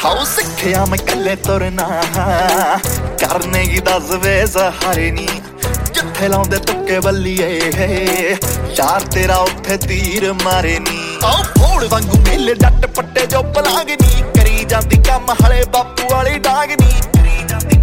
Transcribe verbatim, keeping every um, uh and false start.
how ਸਿੱਖਿਆ ਮੈਂ ਕੱਲੇ ਤੁਰਨਾ ਕਰਨੇ ਕੀ ਦੱਸ ਵੇ ਸਹਾਰੇ ਨੀ ਜਿੱਥੇ ਲਾਉਂਦੇ ਤੁੱਕੇ ਬੱਲੀਏ ਯਾਰ ਤੇਰਾ ਉੱਥੇ ਤੀਰ ਮਾਰੇ ਨੀ ਆਉ ਫੋੜ ਵਾਂਗੂ ਮੇਲੇ ਜੱਟ ਪੱਟੇ ਜੋ ਪਲਾਂਗ ਨੀ ਕਰੀ ਜਾਂਦੀ ਕੰਮ ਹਲੇ ਬਾਪੂ ਵਾਲੀ ਡਾਂਗ ਨੀ ਕਰੀ ਜਾਂਦੀ